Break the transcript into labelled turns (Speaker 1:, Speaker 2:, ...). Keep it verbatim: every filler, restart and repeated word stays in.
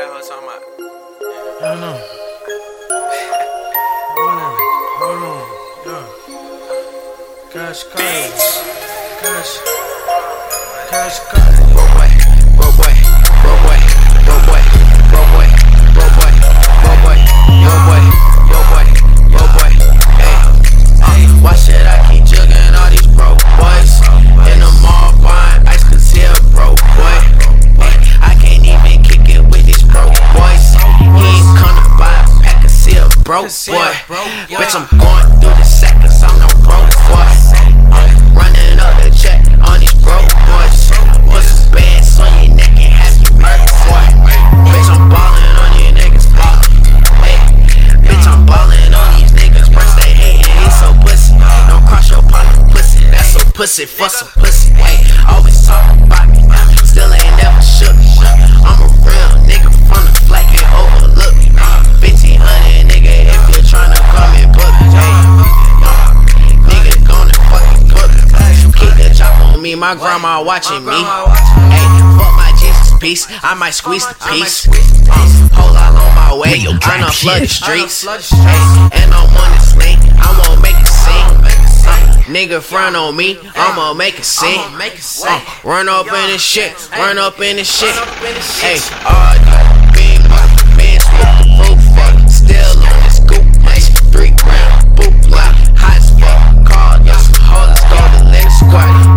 Speaker 1: that hoe talking about?
Speaker 2: I don't know. Hold on, hold on, yeah. Cash cards, cash, cash cards.
Speaker 1: Bro boy, bro boy, bro boy, bro boy, bro boy, bro boy, bro boy, yo boy, yo boy, bro boy. Hey, uh, why should I keep jugging all these broke boys in the mall buying ice? Cause he a broke boy. Hey, I can't even kick it with these broke boys. He ain't come to buy a pack, cause he a broke boy. Bitch, I'm going through the sack, cause I'm no broke boy. I'm running up the check on these broke boys. Put some bands on your neck and have you murdered, boy. Bitch, I'm ballin' on you niggas, ballin'. Hey, bitch, I'm ballin' on these niggas, bruh, they hatin', he so pussy. Don't cross your partner, pussy, that's so pussy, for some pussy. Hey, always talking about me, still ain't never shook. I'm a real nigga from the flag, can't overlook me. fifteen hundred, nigga, if you're tryna come and book me. Hey, nigga gonna fucking book me. Keep the chop on me, my grandma watching me. Hey, fuck my Jesus piece, I might squeeze the piece. Uh, whole lot on my way, tryna flood the streets. Hey, and I'm on this link, I won't make it sing. Uh, nigga front on me, I'ma make it sing. Uh, run up in this shit, run up in this shit. Hey, all that beam up, man, swoop the roof up. Still on this scoop, hey, three grand, boot block, hot as fuck. Call y'all some hoes, go to Lynn Squad.